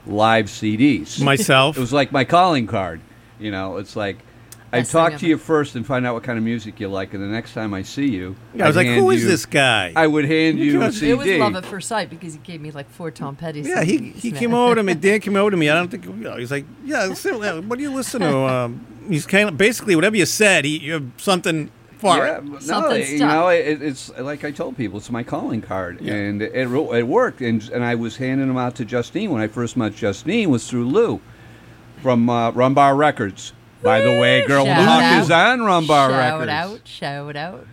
live CDs. Myself. It was like my calling card. It's like I Best talk thing to you first and find out what kind of music you like, and the next time I see you, I was like, hand who is you- this guy? I would hand you a CD. It was love at first sight because he gave me like 4 Tom Petty Yeah, CDs, he man. came over to me. Dan came over to me. I don't think he's like, yeah. What do you listen to? He's kind of basically whatever you said. You have something for Yeah, it. no, Something it's like I told people, it's my calling card, and it worked. And I was handing them out to Justine when I first met Justine was through Lou from Rumbar Records. By the way, Girl with the Shout Hawk out. is on Rumbar Records. Shout out.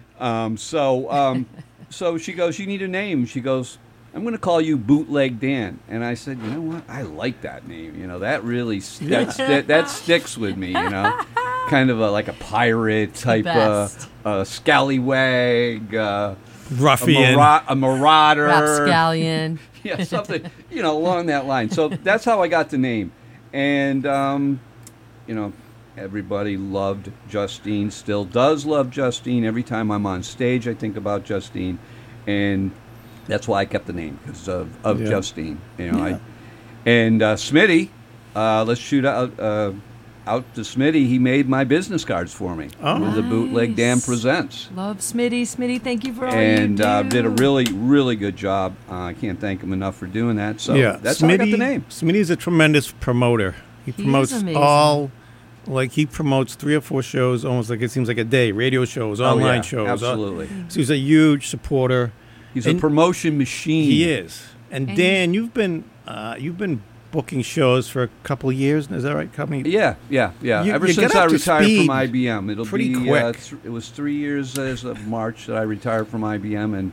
So she goes, you need a name. She goes, I'm going to call you Bootleg Dan. And I said, you know what? I like that name. That really that sticks with me. Kind of like a pirate type Best. scallywag, Ruffian. a marauder, Rapscallion. yeah, something along that line. So that's how I got the name, and everybody loved Justine, still does love Justine. Every time I'm on stage, I think about Justine, and that's why I kept the name, because of Yeah. Justine. Yeah. Smitty, let's shoot out to Smitty. He made my business cards for me. Oh. With the Bootleg Dan Nice. Presents. Love Smitty. Smitty, thank you for all And you do. did a really, really good job. I can't thank him enough for doing that. So Yeah, that's how I got the name. Smitty's a tremendous promoter. He is promotes amazing. he promotes 3 or 4 shows, almost like it seems like a day. Radio shows, online yeah, shows. absolutely. So he's a huge supporter. He's And a promotion machine. He is. And And- Dan, you've been booking shows for a couple of years. Is that right? Yeah. Ever you since get I up to retired speed from IBM, it'll pretty be quick. it was 3 years as of March that I retired from IBM, and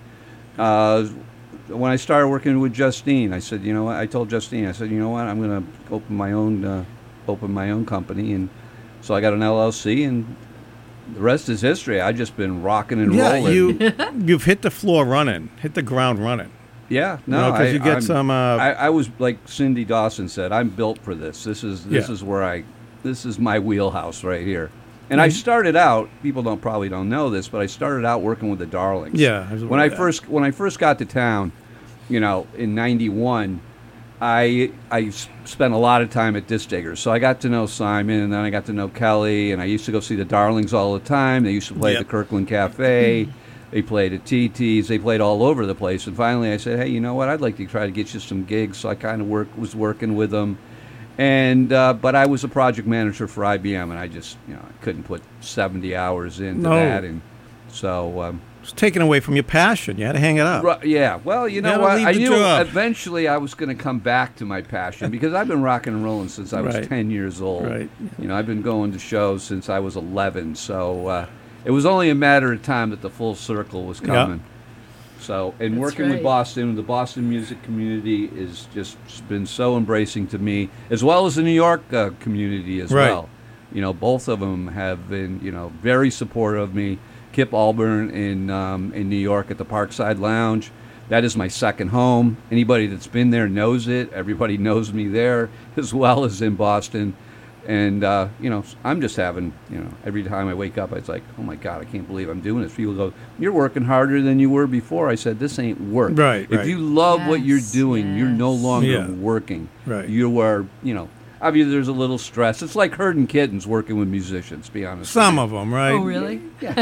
when I started working with Justine, I said, I told Justine, I said, I'm going to open my own company, and so I got an LLC, and the rest is history. I've just been rocking and Yeah, rolling. you've hit the floor running, hit the ground running. Yeah, no, because you get I'm- some. I was like Cindy Dawson said. I'm built for this. This is where this is my wheelhouse right here. And I started out. People probably don't know this, but I started out working with the Darlings. Yeah, When I first got to town, in '91, I spent a lot of time at Disc Diggers. So I got to know Simon, and then I got to know Kelly, and I used to go see the Darlings all the time. They used to play at the Kirkland Cafe. They played at TT's. They played all over the place. And finally I said, hey, you know what? I'd like to try to get you some gigs. So I kind of was working with them. And but I was a project manager for IBM, and I just, I couldn't put 70 hours into that. And so... it's taken away from your passion. You had to hang it up. yeah, well, you know gotta what? leave I the knew job. eventually I was going to come back to my passion because I've been rocking and rolling since I was Right. 10 years old. Right. I've been going to shows since I was 11. So it was only a matter of time that the full circle was coming. So, and That's working with right. Boston, the Boston music community is just been so embracing to me, as well as the New York community as Right. well. Both of them have been, very supportive of me. Kip Alburn in New York at the Parkside Lounge. That is my second home. Anybody that's been there knows it. Everybody knows me there, as well as in Boston. And, I'm just having, every time I wake up, it's like, oh, my God, I can't believe I'm doing this. People go, you're working harder than you were before. I said, this ain't work. Right, If right. you love what you're Yes, doing, you're no longer Yeah. working. Right. You are, obviously there's a little stress. It's like herding kittens working with musicians, to be honest. Some of them, right? Oh, really?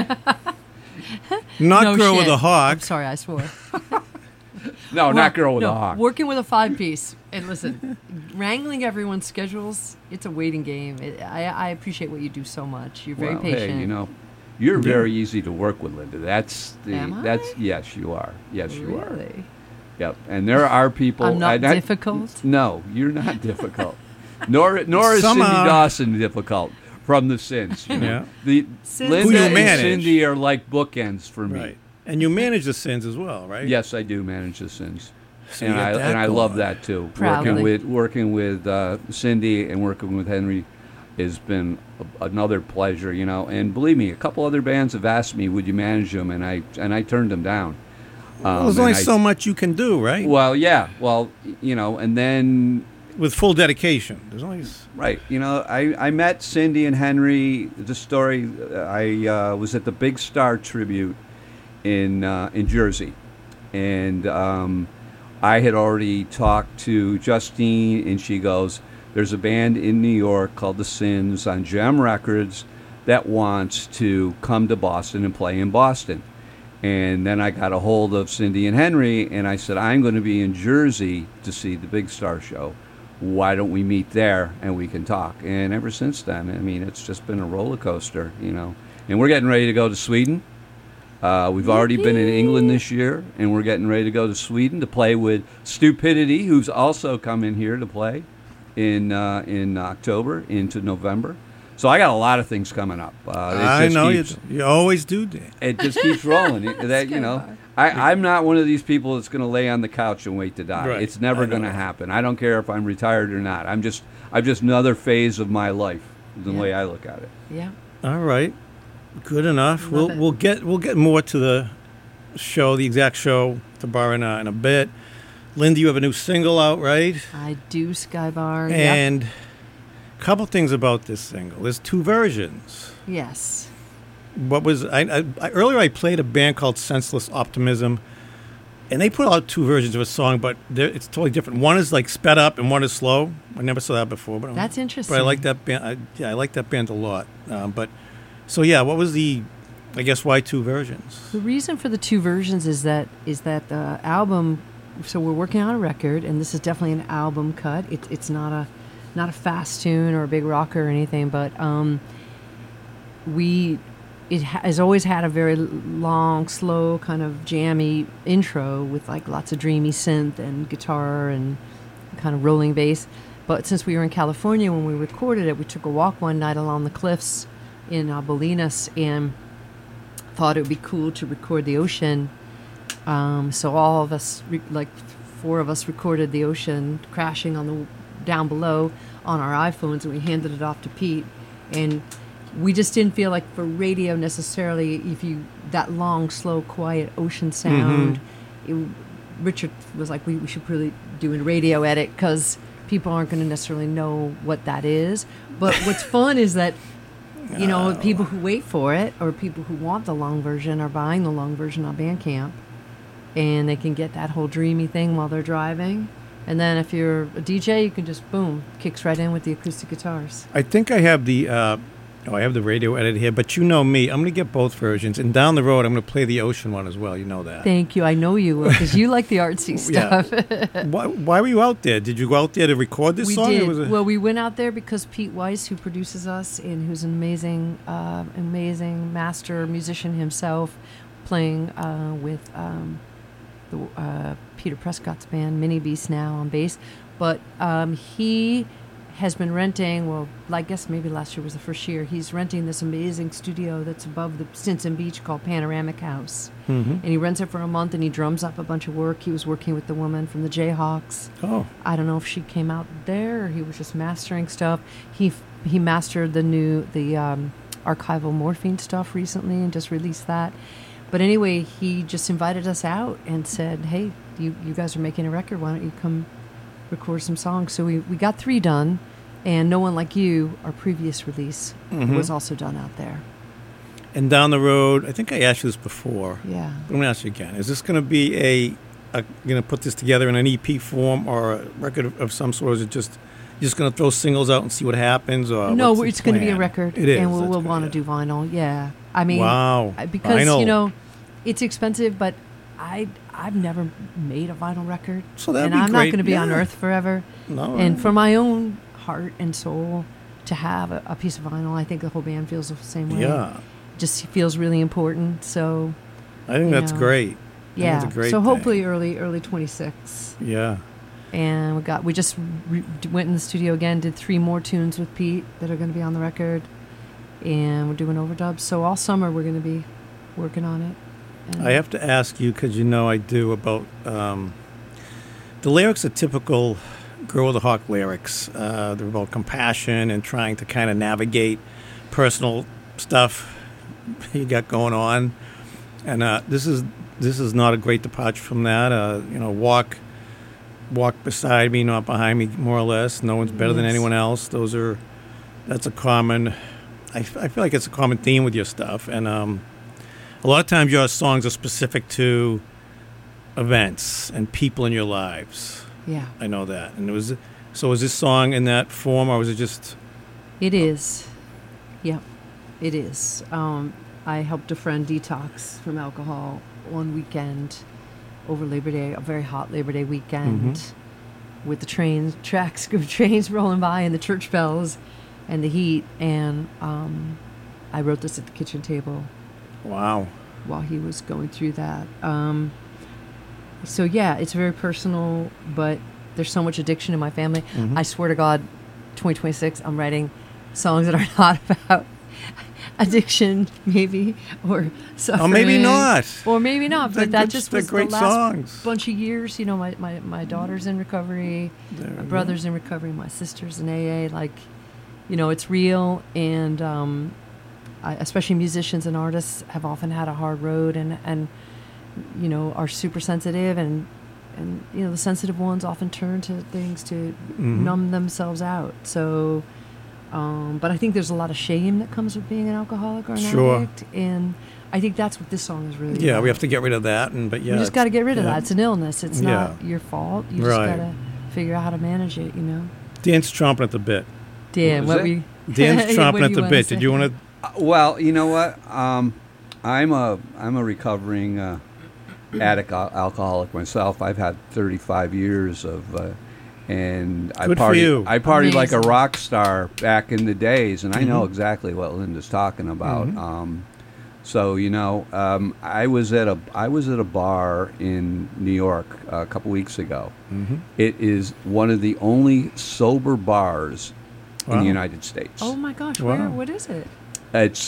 Not No Girl with shit. a Hawk. I'm sorry, I swore. No, not Girl with a Hawk. Working with a 5-piece. And listen, wrangling everyone's schedules, it's a waiting game. I appreciate what you do so much. You're very Well, patient. hey, you're very easy to work with, Linda. Am I? Yes, you are. Yes, you are. Really? Yep. And there are people. I'm not and I- difficult? No, you're not difficult. Nor is Some Cindy are. Dawson difficult from the Sins. Yeah. The Sins Linda Who you and manage. Cindy are like bookends for me. Right. And you manage the Sins as well, right? Yes, I do manage the Sins. So and you got that I love going. that too. Proudly. Working with Cindy and working with Henry has been another pleasure, And believe me, a couple other bands have asked me, "Would you manage them?" And I turned them down. Well, there's and only I- so much you can do, right? Well, yeah. Well, and then With full dedication. There's only. right, I met Cindy and Henry. The story, I was at the Big Star tribute in Jersey, and I had already talked to Justine, and she goes, there's a band in New York called The Sins on Gem Records that wants to come to Boston and play in Boston. And then I got a hold of Cindy and Henry, and I said, I'm going to be in Jersey to see the Big Star Show. Why don't we meet there and we can talk? And ever since then, I mean, it's just been a roller coaster, you know. And we're getting ready to go to Sweden. We've already been in England this year, and we're getting ready to go to Sweden to play with Stupidity, who's also coming here to play in October into November. So I got a lot of things coming up. I know you always do, Dan. It just keeps rolling. You know, I'm not one of these people that's going to lay on the couch and wait to die. Right. It's never going to happen. I don't care if I'm retired or not. I'm just another phase of my life, the way I look at it. Yeah. All right. Good enough. Love it. We'll get more to the show, the exact show, to bar in a bit. Linda, you have a new single out, right? I do, Skybar. And a couple things about this single. There's two versions. Yes. What was earlier? I played a band called Senseless Optimism, and they put out two versions of a song, but it's totally different. One is like sped up, and one is slow. I never saw that before, but That's interesting. But I like that band. I like that band a lot. What was why two versions? The reason for the two versions is that the album. So we're working on a record, and this is definitely an album cut. It's not a fast tune or a big rocker or anything, but it has always had a very long, slow, kind of jammy intro with like lots of dreamy synth and guitar and kind of rolling bass. But since we were in California when we recorded it, we took a walk one night along the cliffs in Bolinas and thought it would be cool to record the ocean. So all of us, like four of us, recorded the ocean crashing on the down below on our iPhones, and we handed it off to Pete. And we just didn't feel like for radio necessarily, that long, slow, quiet ocean sound. Richard was like, we should really do a radio edit because people aren't going to necessarily know what that is. But what's fun is that, you know, people who wait for it or people who want the long version are buying the long version on Bandcamp, and they can get that whole dreamy thing while they're driving. And then if you're a DJ, you can just, boom, kicks right in with the acoustic guitars. I think I have the radio edit here, but you know me. I'm going to get both versions. And down the road, I'm going to play the ocean one as well. You know that. Thank you. I know you will, because you like the artsy stuff. Yeah. Why were you out there? Did you go out there to record this song? We did. Well, we went out there because Pete Weiss, who produces us and who's an amazing master musician himself, playing with Peter Prescott's band, Mini Beast, now on bass. But he has been renting, well, I guess maybe last year was the first year, he's renting this amazing studio that's above the Stinson Beach called Panoramic House. And he rents it for a month, and he drums up a bunch of work. He was working with the woman from the Jayhawks. Oh. I don't know if she came out there or he was just mastering stuff. He mastered the archival Morphine stuff recently and just released that. But anyway, he just invited us out and said, hey, you guys are making a record. Why don't you come record some songs? So we got 3 done, and No One Like You, our previous release, was also done out there. And down the road, I think I asked you this before. Yeah. I'm going to ask you again. Is this going to be going to put this together in an EP form or a record of some sort? Or is it just going to throw singles out and see what happens? Or no, it's going to be a record. It is. And we'll want to do vinyl. Yeah. I mean, wow. Because, vinyl. You know, it's expensive, but I've never made a vinyl record. So that'd and be I'm great. not going to be Yeah. on Earth forever. No. And for my own heart and soul to have a piece of vinyl, I think the whole band feels the same way. Yeah. Just feels really important. So I think that's great. Yeah. That's a great so thing. hopefully early 26. Yeah. And we just went in the studio again, did 3 more tunes with Pete that are going to be on the record, and we're doing overdubs. So all summer we're going to be working on it. And I have to ask you, because you know I do, about the lyrics are typical Girl with the Hawk lyrics. They're about compassion and trying to kind of navigate personal stuff you got going on. And this is not a great departure from that. Walk beside me, not behind me, more or less. No one's better than anyone else. That's a common, I feel like it's a common theme with your stuff. And a lot of times your songs are specific to events and people in your lives. Yeah. I know that. And was this song in that form, or was it just? It is. Yeah, it is. I helped a friend detox from alcohol one weekend over Labor Day, a very hot Labor Day weekend, with the tracks of trains rolling by and the church bells and the heat. And I wrote this at the kitchen table. Wow. While he was going through that. So yeah, it's very personal, but there's so much addiction in my family. I swear to God, 2026, I'm writing songs that are not about addiction, maybe, or suffering. Or maybe not. Or maybe not, but that just they're was the great last songs. bunch of years. You know, my daughter's in recovery, my brother's in recovery, my sister's in AA. Like, you know, it's real, and especially musicians and artists have often had a hard road, and you know, are super sensitive, and you know, the sensitive ones often turn to things to numb themselves out. So, but I think there's a lot of shame that comes with being an alcoholic or an addict, and I think that's what this song is really about. We have to get rid of that, but you just got to get rid of that. It's an illness. It's not your fault. You just got to figure out how to manage it. You know. Dan's chomping at the bit. Dan, Dan's chomping at the bit. Did you want to? Well, you know what? I'm a recovering addict alcoholic myself. I've had 35 years of, and I partied like a rock star back in the days, and I know exactly what Linda's talking about. So you know, I was at a bar in New York a couple weeks ago. It is one of the only sober bars in the United States. Oh my gosh! Where? What is it? It's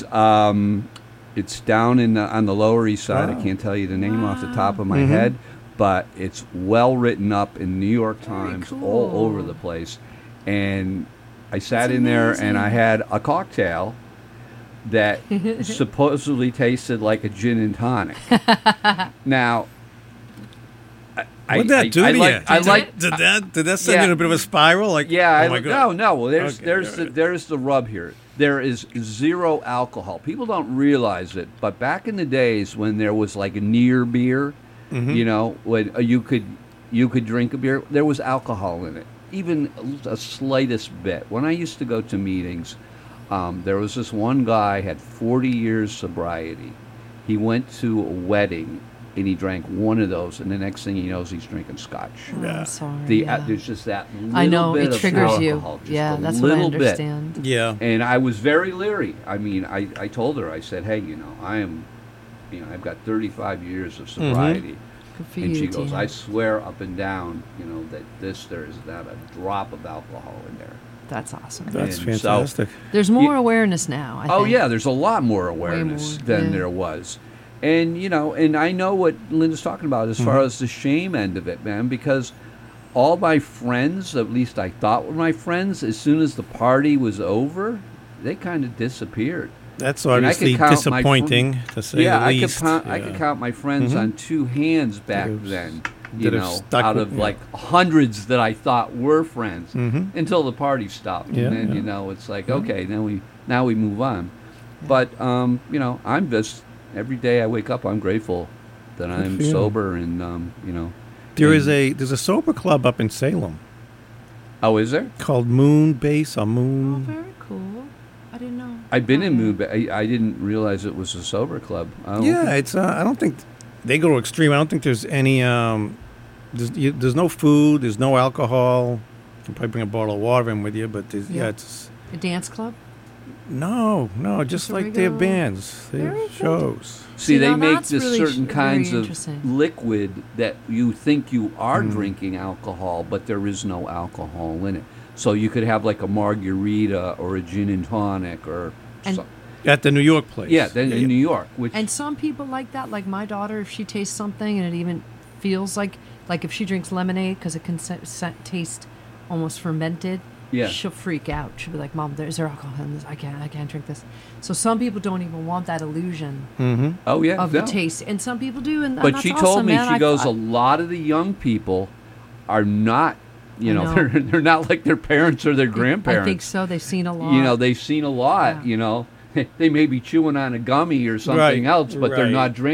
down on the Lower East Side. I can't tell you the name off the top of my head, but it's well written up in New York Times, all over the place. And I sat in there and I had a cocktail that supposedly tasted like a gin and tonic. Now, what'd that do to you? Did that send you in a bit of a spiral? Like, yeah, oh my God. No. Well, there's the rub here. There is zero alcohol. People don't realize it, but back in the days when there was like a near beer, you know, when you could drink a beer, there was alcohol in it, even a slightest bit. When I used to go to meetings, there was this one guy had 40 years sobriety. He went to a wedding and he drank one of those, and the next thing he knows, he's drinking scotch. Oh, I'm sorry. There's just that little bit it triggers of alcohol. You. Yeah, that's what I understand. Bit. Yeah. And I was very leery. I mean, I told her, I said, hey, you know, I've got 35 years of sobriety. Good for and you, she goes, Dan. I swear up and down, you know, that there is not a drop of alcohol in there. That's awesome. That's And fantastic. There's more awareness now, I think. Yeah, there's a lot more awareness than there was. And, you know, and I know what Linda's talking about as far as the shame end of it, man, because all my friends, at least I thought were my friends, as soon as the party was over, they kind of disappeared. That's obviously disappointing, to say the least. I could count my friends on two hands back then, you know, out of like hundreds that I thought were friends, until the party stopped. And then, you know, it's like, okay, now we move on. But, you know, I'm just... Every day I wake up, I'm grateful that I'm sober, and you know. There's a sober club up in Salem. Oh, is there? Called Moon Base or Moon. Oh, very cool. I didn't know. I've been in Moon Base. I didn't realize it was a sober club. It's. I don't think they go to extreme. I don't think there's any. There's no food. There's no alcohol. You can probably bring a bottle of water in with you, but it's a dance club. No, just like they have bands, they have shows. See, they make this certain kinds of liquid that you think you are drinking alcohol, but there is no alcohol in it. So you could have like a margarita or a gin and tonic or something. At the New York place. Yeah, in New York. And some people like that, like my daughter, if she tastes something and it even feels like if she drinks lemonade, because it can taste almost fermented, she'll freak out. She'll be like, Mom, is there alcohol in this? I can't drink this. So some people don't even want that illusion of the taste. And some people do. And but she told me, she goes, a lot of the young people are not, you know, they're not like their parents or their grandparents. I think so. They've seen a lot. You know, they've seen a lot, you know. They may be chewing on a gummy or something else, but they're not drinking.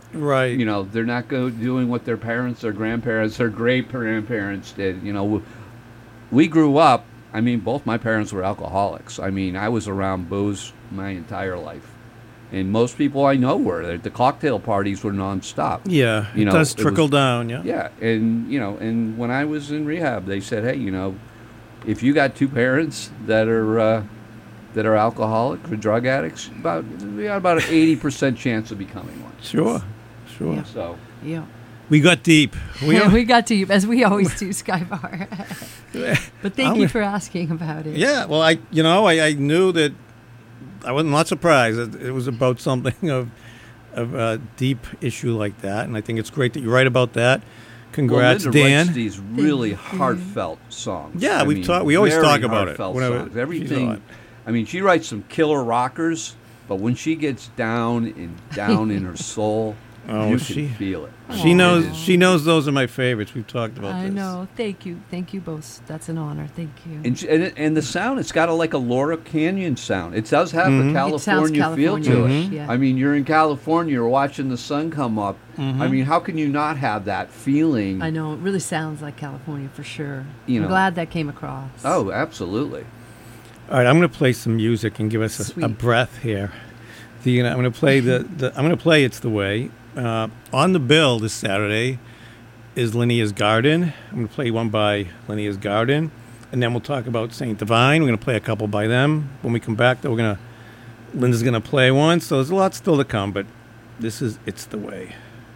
Right. You know, they're not doing what their parents, their grandparents, their great grandparents did. You know, we grew up. I mean, both my parents were alcoholics. I mean, I was around booze my entire life, and most people I know were. The cocktail parties were nonstop. Yeah, You it know, does it trickle was- down. Yeah. Yeah, and you know, and when I was in rehab, they said, hey, you know, if you got two parents that are alcoholic or drug addicts, we got about an 80% chance of becoming one. Sure. Yeah. So Yeah. We got deep. We got to you, as we always do, Skybar. But thank you I'm- for asking about it. Yeah, well, I knew that. I was not surprised. It was about something of a deep issue like that, and I think it's great that you write about that. Congrats, Linda Dan. writes these really heartfelt songs. Yeah, I we mean, always very talk about it heartfelt whenever songs. she's Everything. on. I mean, she writes some killer rockers, but when she gets down in her soul, Oh, you she- can feel it. She It knows. is- She knows those are my favorites. We've talked about I this. know. Thank you both. That's an honor. Thank you. And the sound, it's got like a Laura Canyon sound. It does have Mm-hmm. a California feel to it. California-ish, yeah. I mean, you're in California, you're watching the sun come up. Mm-hmm. I mean, how can you not have that feeling? I know. It really sounds like California for sure. You know. I'm glad that came across. Oh, absolutely. All right, I'm going to play some music and give us a Sweet. breath here. I'm going to play I'm going to play "It's the Way." On the bill this Saturday is Linnea's Garden. I'm going to play one by Linnea's Garden, and then we'll talk about Saint Divine. We're going to play a couple by them. When we come back, though, Linda's going to play one. So there's a lot still to come, but this is "It's the Way."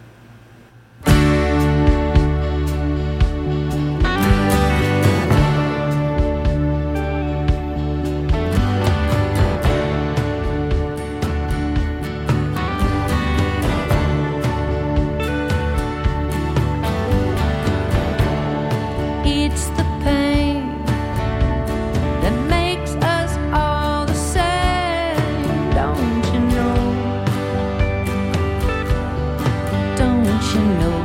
It's the pain that makes us all the same, don't you know? Don't you know?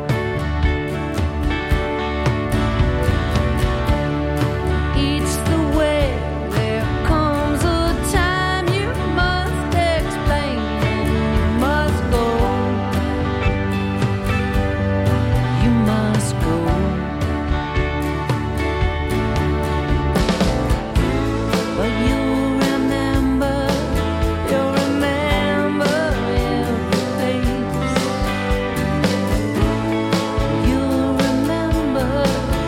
It's the way there comes a time you must explain and you must go. You must go. But you'll remember every face. You'll remember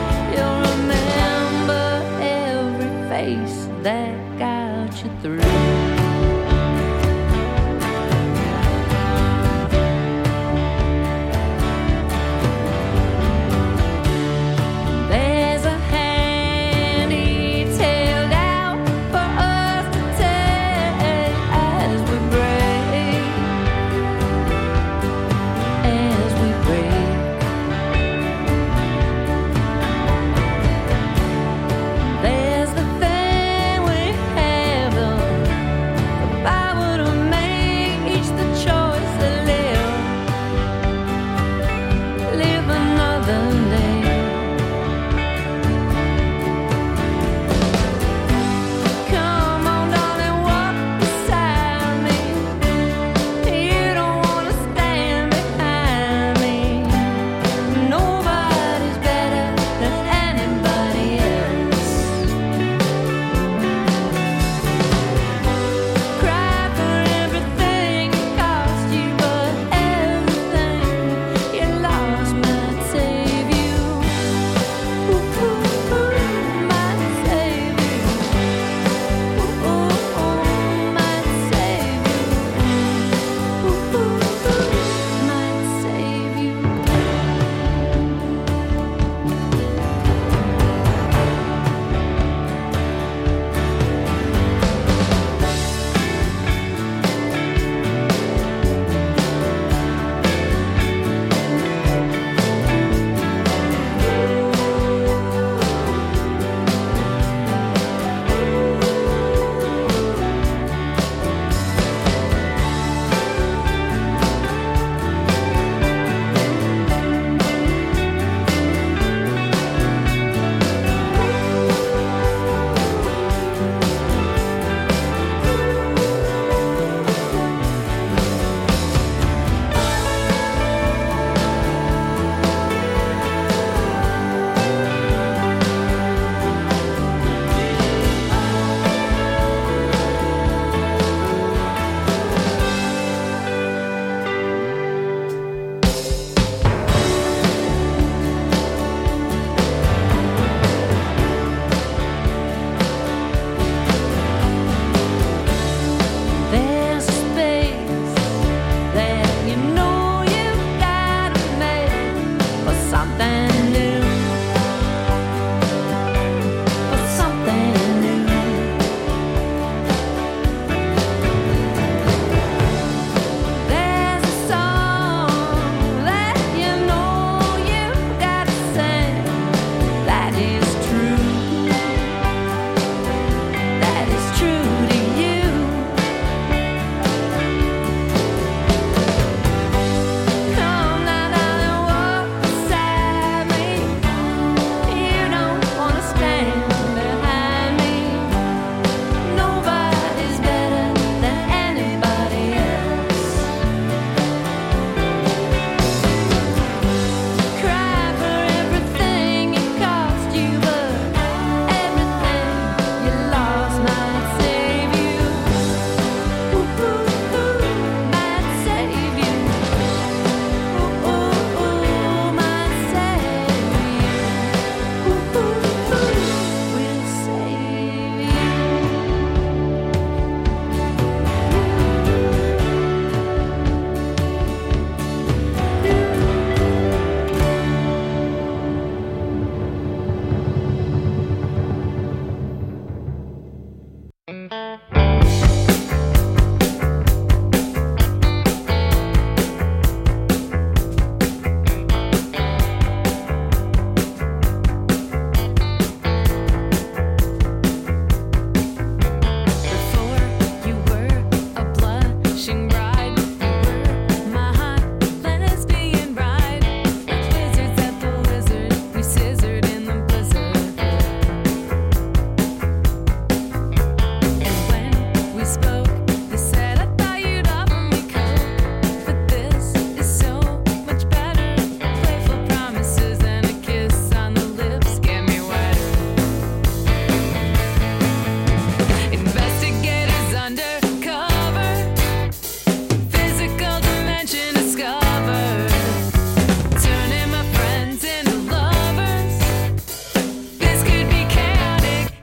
every face that got you through. There's a hand he's held out for us to take as we break, as we break. There's the thing we have done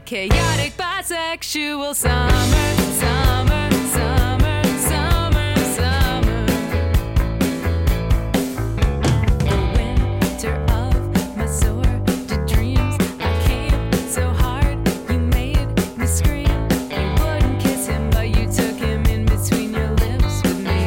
chaotic bisexual summer, summer, summer, summer, summer. The winter of my sordid dreams. I came so hard, you made me scream. You wouldn't kiss him, but you took him in between your lips with me.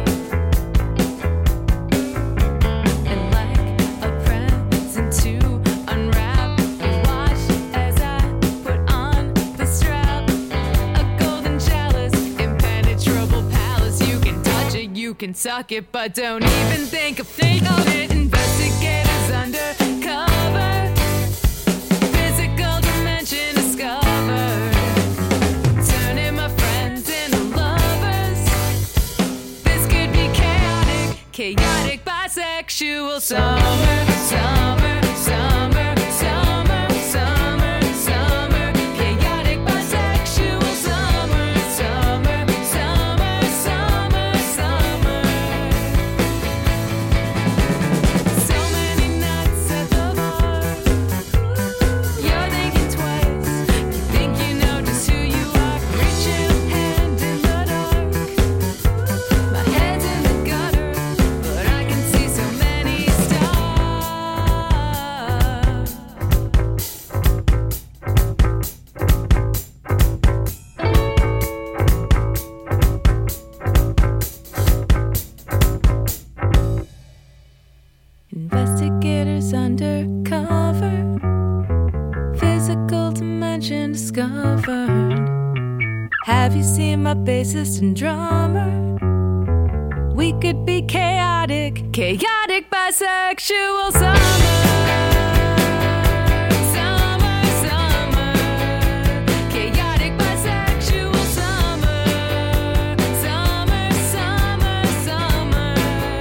And like a present to unwrap, you watch as I put on the strap. A golden chalice, impenetrable palace. You can touch it, you can suck it, but don't even think of it. Investigators undercover. Physical dimension discovered. Turning my friends into lovers. This could be chaotic, chaotic bisexual summer, summer, summer, summer, summer, summer. Chaotic bisexual summer, summer, summer, summer, summer. So many nights at the bar. You're thinking twice. You think you know just who you are. Reach your hand in the dark. My head's in the gutter, but I can see so many stars. Investigators undercover. Physical dimension discovered. Have you seen my bassist and drummer? We could be chaotic, chaotic bisexual summer. Summer, summer. Chaotic bisexual summer. Summer, summer, summer.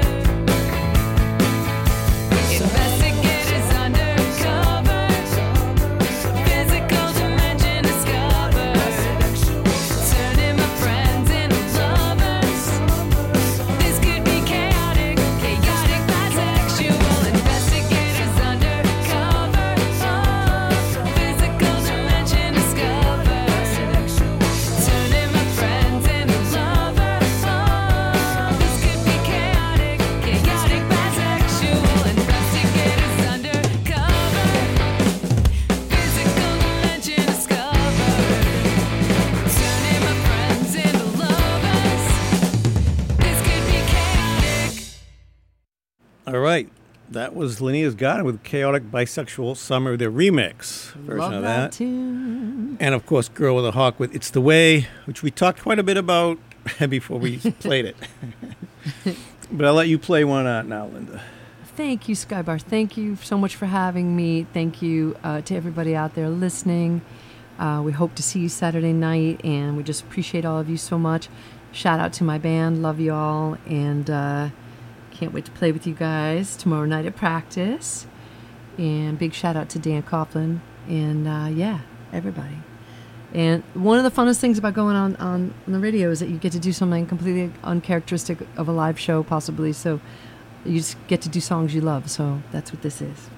Investigators undercover. Physical dimension discovered. Turning my friends into lovers. This could be chaotic, chaotic bisexual. Investigators undercover. Physical dimension discovered. Turning my friends into lovers. This could be chaotic, chaotic bisexual. Investigators undercover. Physical dimension discovered. Turning my friends into lovers. This could be chaotic. All right. That was Linnea's Garden with Chaotic Bisexual Summer, the remix version Love of that that. tune. And of course, Girl with a Hawk with It's the Way, which we talked quite a bit about before we played it. But I'll let you play one out now, Linda. Thank you, Skybar. Thank you so much for having me. Thank you to everybody out there listening. We hope to see you Saturday night, and we just appreciate all of you so much. Shout out to my band. Love you all, and can't wait to play with you guys tomorrow night at practice. And big shout out to Dan Coughlin, and yeah, everybody. And one of the funnest things about going on the radio is that you get to do something completely uncharacteristic of a live show, possibly. So you just get to do songs you love. So that's what this is.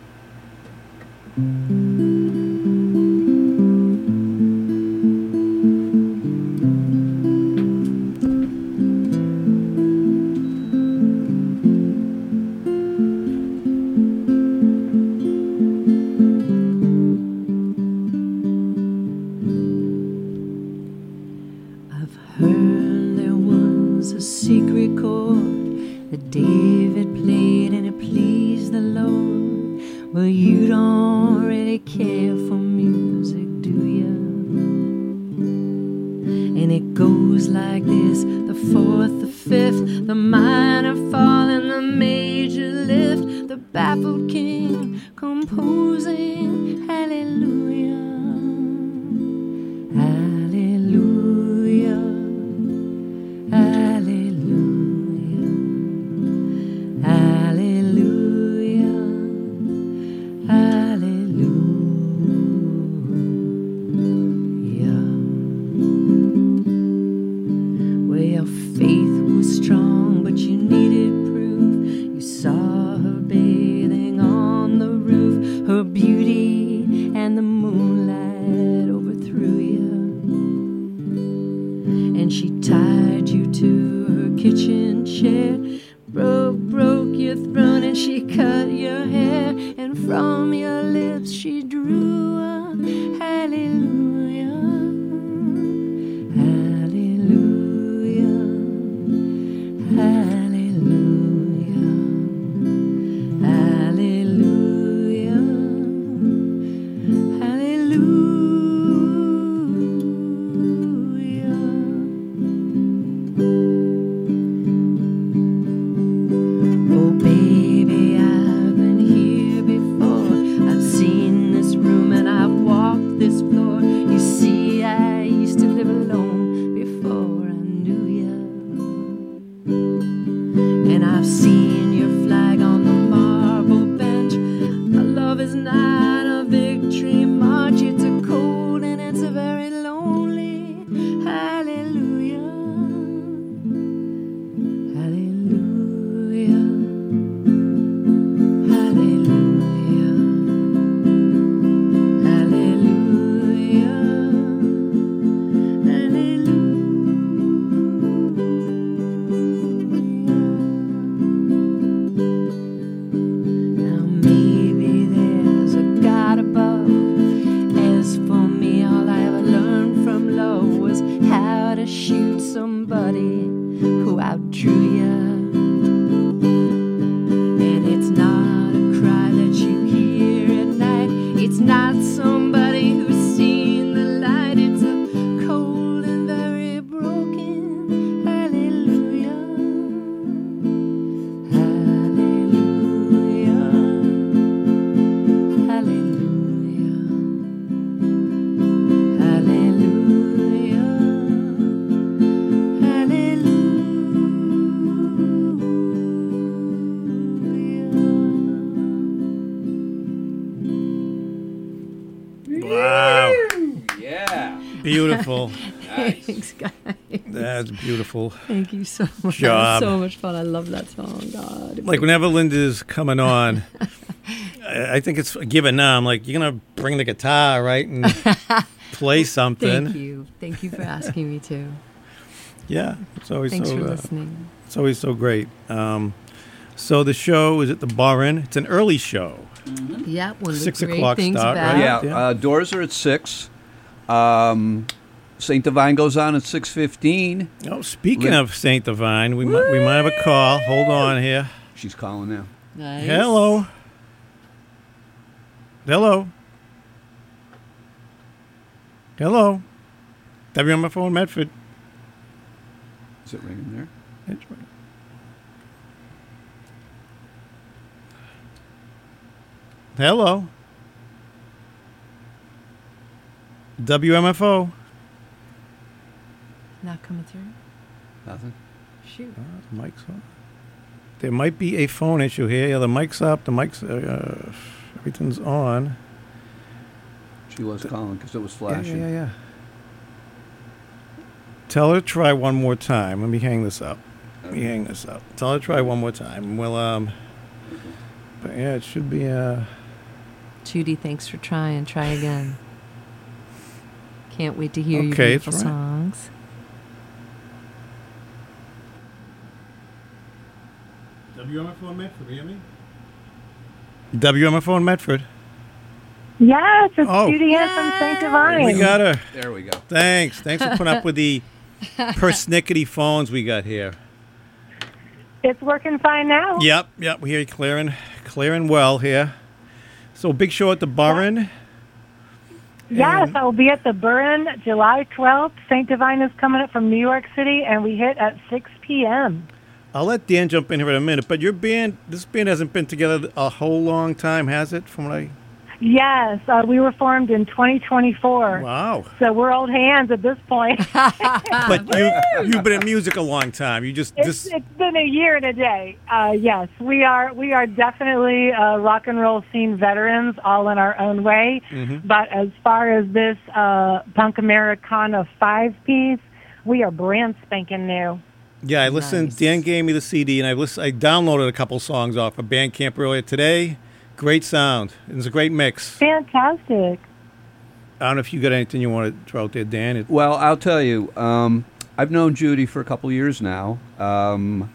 I've heard there was a secret chord that David played and it pleased the Lord. Well, you don't really care for music, do you? And it goes like this: the fourth, the fifth, the minor fall and the major lift, the baffled king composing hallelujah, hallelujah, hallelujah, hallelujah, hallelujah. Well, your faith was strong, but you needed proof. You saw her bathing on the roof, her beauty and the from your lips she drew a hallelujah, hallelujah, hallelujah, hallelujah, hallelujah. Oh baby, I've been here before. I've seen this room and I've walked this floor. You see, I used to live alone before I knew you. And I've seen your flag on the marble bench. Our love is not a victory march. It's a cold and it's a very lonely hallelujah. Hallelujah. Hallelujah. Hallelujah. Hallelujah. Now maybe there's a God above. As for me, all I ever learned from love was how to shoot somebody who outdrew you. And it's not a cry that you hear at night. It's not somebody who's seen the light. It's a cold and very broken hallelujah. Hallelujah. Hallelujah. Hallelujah. Wow. Yeah. Beautiful. Nice. Thanks, guys. That's beautiful. Thank you so much. Job. That was so much fun. I love that song. God. Like whenever Linda's coming on, I think it's a given now. I'm like, you're gonna bring the guitar, right, and play something. Thank you. Thank you for asking me to. Yeah, it's always Thanks so. for listening. It's always so great. So the show is at the Barn. It's an early show. Yeah, one of the 6 great o'clock things start, about right? Yeah, Yeah. doors are at 6. St. Divine goes on at 6:15. Oh, speaking of Saint Divine, we might have a call. Hold on here. She's calling now. Nice. Hello. Hello. Hello. WMFO in Medford. Is it ringing there? It's right. Hello. WMFO. Not coming through. Nothing. Shoot. The mic's on. There might be a phone issue here. Yeah, the mic's up. The mic's everything's on. She was calling because it was Yeah, flashing. yeah. Tell her to try one more time. Let me hang this up. Tell her to try one more time. Well, but yeah, it should be. Judy, thanks for trying. Try again. Can't wait to hear your Okay, it's beautiful right. songs. WMFO in Medford, you hear me? WMFO in Medford. Yes, it's Oh. Judy Ann from St. Divine. We got her. There we go. Thanks for putting up with the persnickety phones we got here. It's working fine now. Yep. We hear you clear and well here. So big show at the Barn. Yes, I'll be at the Burn July 12th. St. Divine is coming up from New York City, and we hit at 6 p.m. I'll let Dan jump in here in a minute, but this band hasn't been together a whole long time, has it? From what I... Yes, we were formed in 2024. Wow. So we're old hands at this point. But you've been in music a long time. You just... It's been a year and a day. Yes, we are definitely rock and roll scene veterans, all in our own way. Mm-hmm. But as far as this Punk Americana 5-piece, we are brand spanking new. Yeah, I listened. Nice. Dan gave me the CD, and I downloaded a couple songs off of Bandcamp earlier today. Great sound. It's a great mix. Fantastic. I don't know if you got anything you want to throw out there, Dan. Well, I'll tell you. I've known Judy for a couple years now.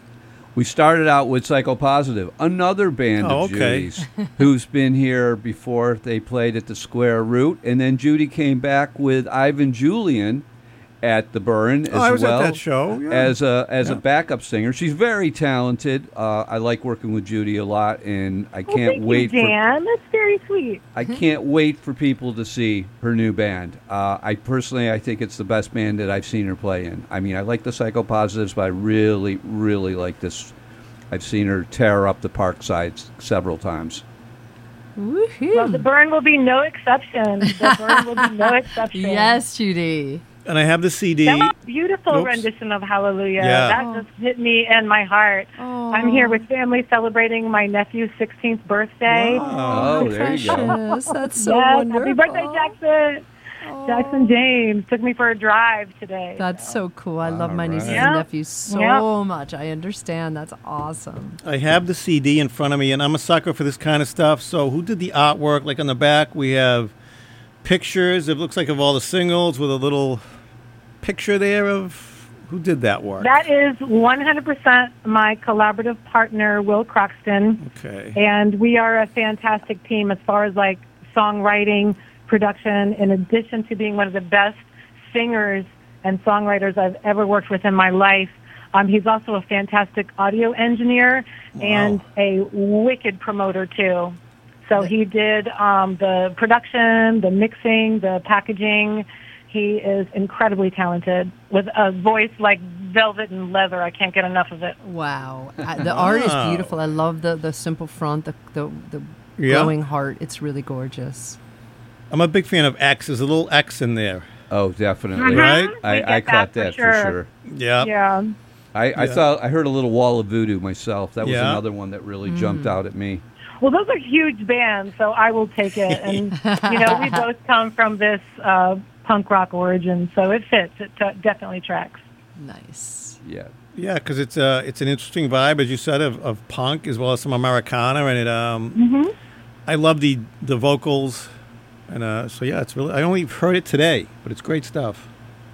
We started out with Psychopositive, another band Oh, of okay. Judy's, who's been here before. They played at the Square Root, and then Judy came back with Ivan Julian at the Burn as Oh, I was well at that show. Yeah. as a Yeah. backup singer. She's very talented. I like working with Judy a lot, and I Well, can't thank wait you, for Dan. That's very sweet. I can't wait for people to see her new band. I think it's the best band that I've seen her play in. I mean, I like the Psychopositives, but I really, really like this. I've seen her tear up the Parkside several times. Woohoo! Well, the Burn will be no exception. The Burn will be no exception. Yes, Judy. And I have the CD. That was a beautiful Oops. rendition of Hallelujah. Yeah. That just hit me in my heart. Oh. I'm here with family celebrating my nephew's 16th birthday. Oh, there you go. Precious. That's so Yes, wonderful. happy birthday, Jackson. Jackson James took me for a drive today. That's so cool. I love my nieces right. and Yep. nephews so Yep. much. I understand. That's awesome. I have the CD in front of me, and I'm a sucker for this kind of stuff. So, who did the artwork? Like on the back, we have pictures. It looks like of all the singles with a little picture there of who did that work. That is 100% my collaborative partner, Will Croxton. Okay. And we are a fantastic team as far as like songwriting, production, in addition to being one of the best singers and songwriters I've ever worked with in my life. He's also a fantastic audio engineer and a wicked promoter too. So he did the production, the mixing, the packaging. He is incredibly talented with a voice like velvet and leather. I can't get enough of it. Wow. The art is Wow. beautiful. I love the simple front, the Yeah. glowing heart. It's really gorgeous. I'm a big fan of X. There's a little X in there. Oh, definitely. Right? We I get caught that that for for sure. sure. Yeah. Yeah. I heard a little Wall of Voodoo myself. That was Yeah. another one that really jumped out at me. Well, those are huge bands, so I will take it. And, we both come from this punk rock origin, so it fits. It definitely tracks. Nice. Yeah. Yeah, because it's an interesting vibe, as you said, of punk as well as some Americana, and it. I love the vocals, and so yeah, it's really. I only heard it today, but it's great stuff.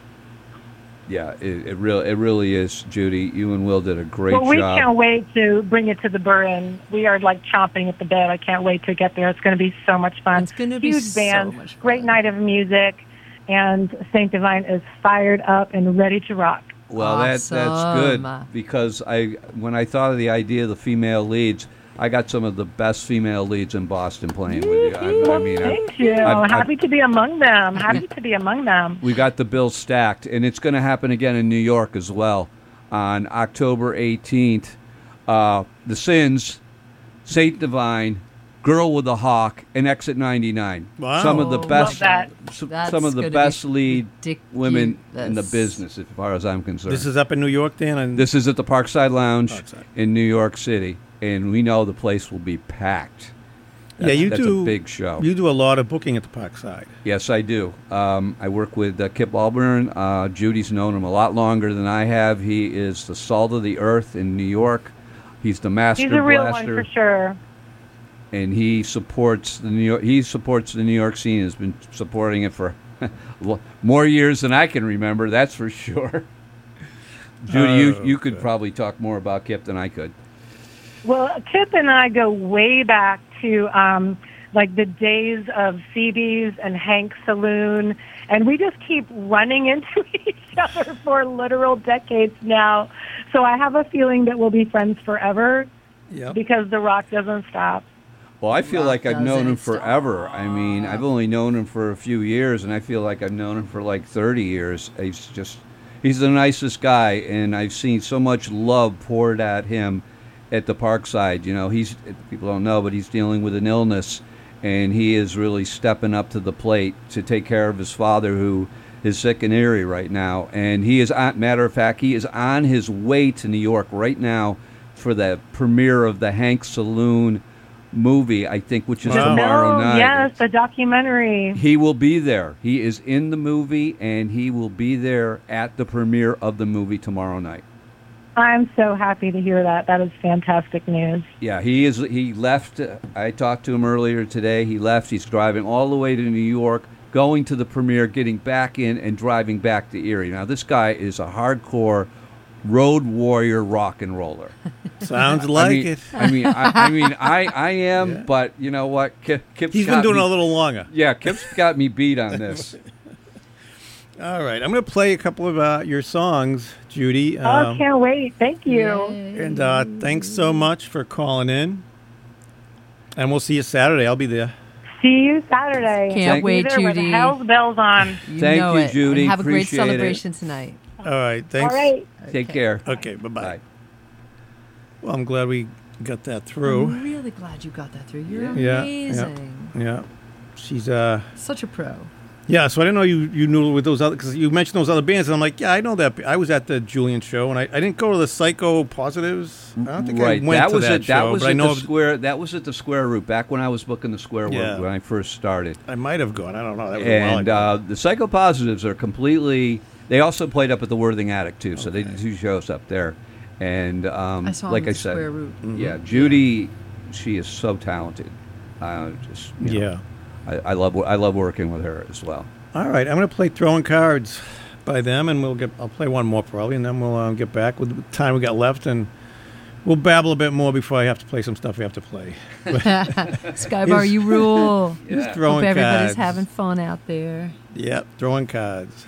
Yeah, it really is, Judy. You and Will did a great Well, we job. can't wait to bring it to the Burren. We are like chomping at the bit. I can't wait to get there. It's going to be so much fun. It's gonna be huge so band, much fun. great night of music, and Saint Divine is fired up and ready to rock. Well, that's good Awesome. because when I thought of the idea of the female leads, I got some of the best female leads in Boston playing with you. I mean, Thank you. Happy to be among them. Happy to be among them. we got the bill stacked, and it's going to happen again in New York as well on October 18th. The Sins, Saint Divine, Girl with a Hawk, and Exit 99. Wow. Some of the Oh, best, love that. That's some of the gonna best be lead women in the ridiculous. business, as far as I'm concerned. This is up in New York, Dan. And This is at the Parkside Lounge Parkside. in New York City, and we know the place will be packed. yeah, you That's do a big show. You do a lot of booking at the Parkside. Yes, I do. I work with Kip Alburn. Judy's known him a lot longer than I have. He is the salt of the earth in New York. He's the master He's a real blaster, one for sure. and he supports the New York. He supports the New York scene. Has been supporting it for more years than I can remember. That's for sure. Judy, you could probably talk more about Kip than I could. Well, Kip and I go way back to like the days of CB's and Hank's Saloon, and we just keep running into each other for literal decades now. So I have a feeling that we'll be friends forever Yep. because the rock doesn't stop. Well, I feel Rock like I've known him doesn't stop. forever. I mean, I've only known him for a few years, and I feel like I've known him for like 30 years. He's the nicest guy, and I've seen so much love poured at him at the Parkside. You know, people don't know, but he's dealing with an illness, and he is really stepping up to the plate to take care of his father, who is sick and eerie right now. And he is, matter of fact, he is on his way to New York right now for the premiere of the Hank Saloon movie, I think, which is Wow. tomorrow night. Yes, the documentary. He will be there. He is in the movie, and he will be there at the premiere of the movie tomorrow night. I'm so happy to hear that. That is fantastic news. Yeah, he is. He left. I talked to him earlier today. He left. He's driving all the way to New York, going to the premiere, getting back in, and driving back to Erie. Now, this guy is a hardcore road warrior rock and roller. Sounds like it. I am, Yeah. but you know what? Kip's He's been got doing me, it a little longer. Yeah, Kip's got me beat on this. All right, I'm going to play a couple of your songs, Judy. Oh, can't wait. Thank you. And thanks so much for calling in. And we'll see you Saturday. I'll be there. See you Saturday. Can't Be wait, there with Judy. Hell's bells on. You Thank know you, it. Judy. And have a great Appreciate it. celebration tonight. All right, thanks. All right. Take care. Okay, bye-bye. Bye. Well, I'm glad we got that I'm through. really glad you got that through. You're Yeah, amazing. Yeah. She's, Such a pro. yeah, so I didn't know you knew with those other, because you mentioned those other bands, and I'm like, yeah, I know that. I was at the Julian show, and I didn't go to the Psycho Positives. I don't think Right. I went to that show, was but I at know the square. That was at the Square Route back when I was booking the Square Yeah. Route when I first started. I might have gone. I don't know. That was a while And ago. the Psychopositives are completely. They also played up at the Worthing Attic too, so they did 2 shows up there. And I saw like him I at the said, Square Route. yeah, Judy, she is so talented. Just you know, Yeah. I love working with her as well. All right, I'm going to play Throwing Cards by them, and I'll play one more probably, and then we'll get back with the time we got left, and we'll babble a bit more before I have to play some stuff we have to play. Skybar, you rule. Just Hope throwing everybody's cards. having fun out there. Yep, throwing cards.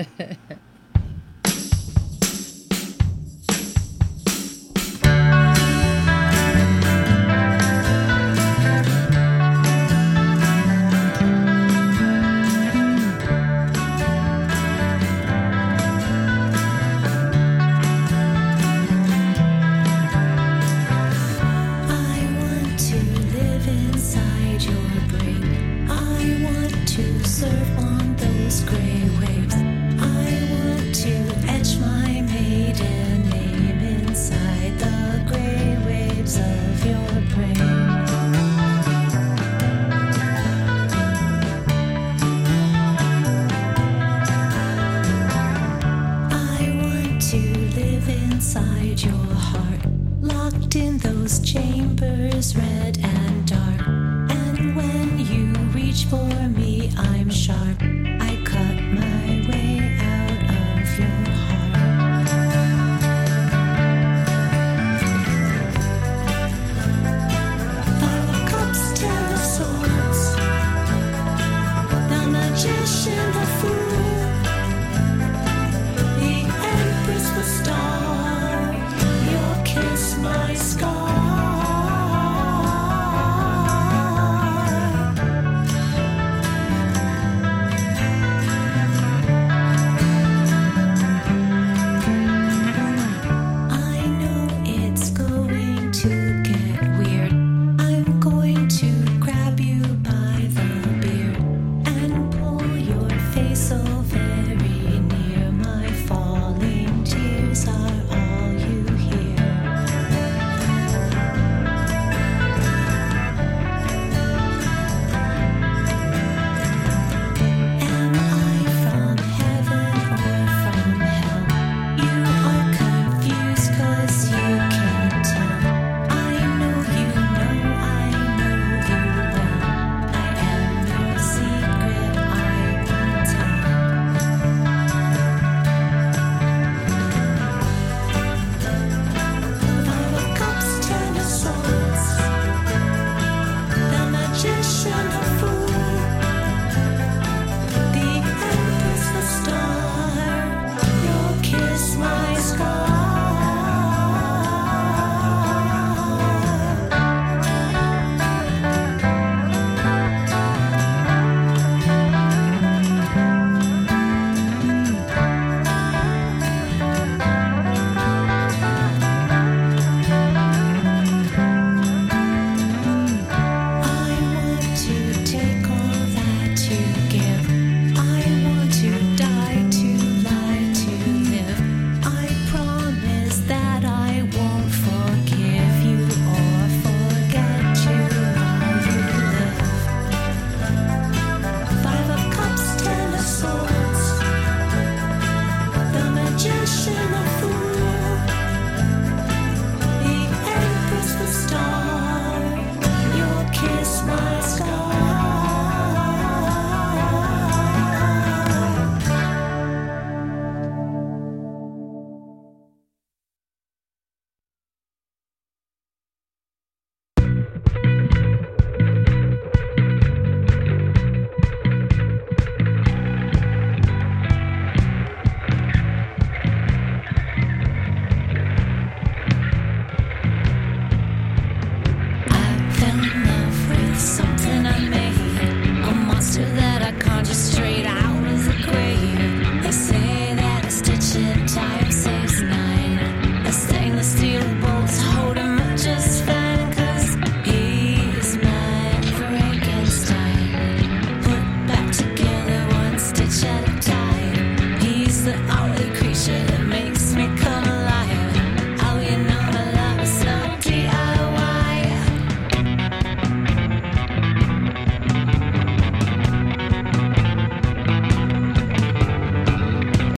I want to live inside your brain. I want to surf on those gray waves. I want to etch my maiden name inside the gray waves of your brain. I want to live inside your heart, locked in those chambers, red